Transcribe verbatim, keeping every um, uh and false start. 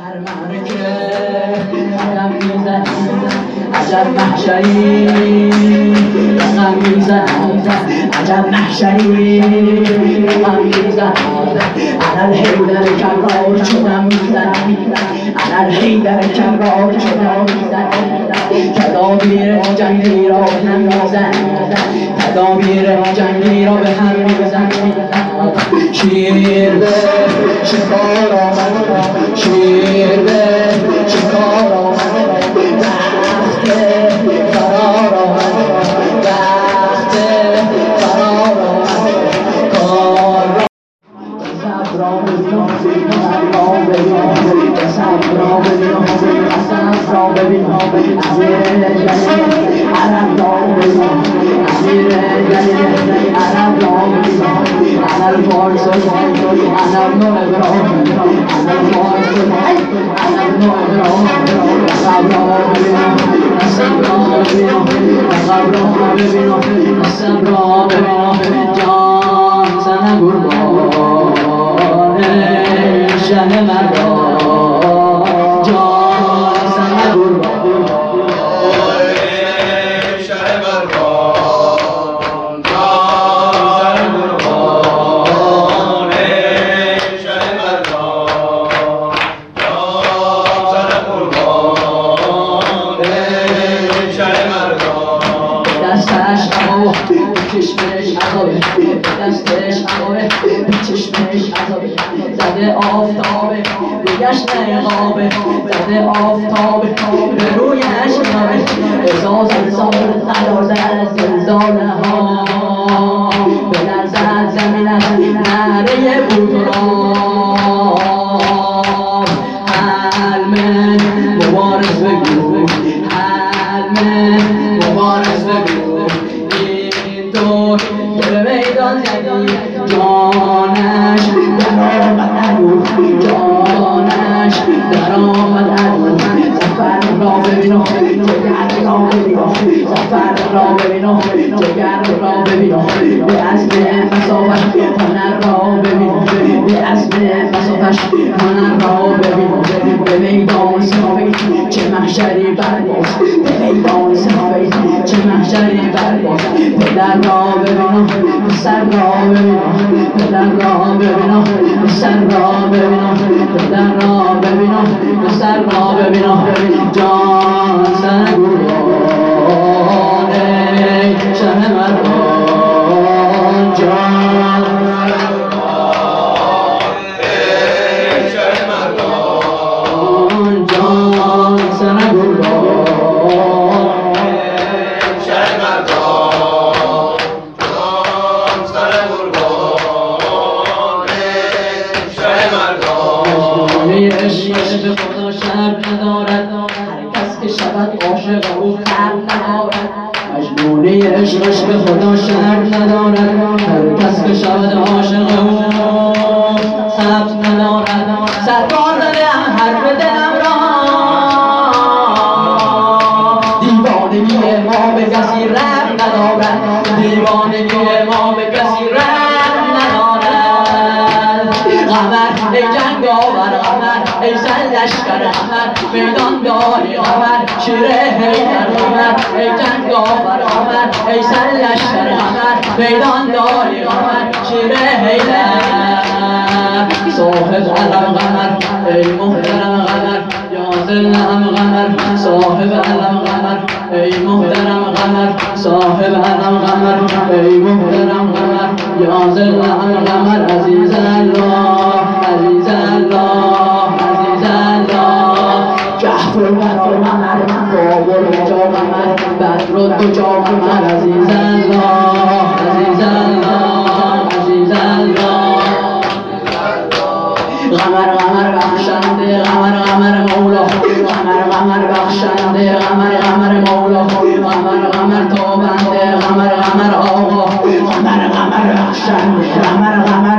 هر که قدم میزد عجب محشری قدم میزد عجب محشری قدم میزد على الحیدر کرار شدم میزد على الحیدر کرار شدم میزد تدابیر جنگی را به هم میزد تدابیر جنگی را به هم میزد شیر به شکار آمد شیر به شکار آمد وقت فرار آمد وقت فرار آمد کار را صبر را ببینم صبر را ببینم صبر را ببینم صبر را ببینم امیر جلیل عرب را ببینم امیر جلیل عرب را ببینم على الفارس على النور ابراهيم على الفارس على النور ابراهيم صبر ببینم صبر ببینم صبر ببینم صبر ببینم جان زن قربان شه مردان جان زن قربان شه مردان جان زن قربان شه مردان جان زن قربان شه مردان دستش عقابه چشمش عقابه دستش عقابه چشمش عقابه زده آفتابه بگشت نقابه زده آفتابه به رویش نابه ازاز زلزال قرار زد زلزاله ها بلرزد زمینش نره بودراب حلم مبارز بگو حلم مبارز بگو این طور که به میدان زدی جانش در آمد ادو جانش در آمد ادو زفر را ببینم جگر را ببینم زفر را ببینم جگر را ببینم به عزم مسافش هنر را ببینم به عزم مسافش هنر را ببینم به میدان صحابه چه محشری برباز به میدان صحابه چه محشری برباز پدر را ببینم سر را ببینم پدر را ببینم سر را ببینم پدر را ببینم سر را ببینم جان زن قربان شه مردان جان شه مردان جان زن قربان شه مردان جان زن قربان شه مردان عشق به خدا شرط ندارد هر کس که شود عاشق او خرد ندارد مجنونی عشقش به خدا شرط ندارد هر کس که شود عاشق او ثبت ندارد سرکار دلم حرف دلم را دیوانگی ما به کسی ربط ندارد دیوانگی ما به کسی ربط ندارد قمر ای جنگاور قمر ای زن لشکر قمر میدان داری قمر شیر حیدر قمر ای جنگاور قمر ای زن لشکر قمر میدان داری قمر شیر حیدر صاحب علم قمر ای محترم قمر یا ذلم قمر صاحب علم قمر ای محترم قمر صاحب علم قمر ای محترم قمر یا ذلم قمر عزیز الله عزیز الله عزیز الله کهف القمر قمر بابر کجا قمر بدر کجا قمر عزیز الله عزیز الله عزیز الله قمر قمر بخشنده قمر قمر مولا قمر قمر بخشنده قمر قمر مولا قمر قمر تابنده قمر قمر آقا قمر قمر بخشنده قمر قمر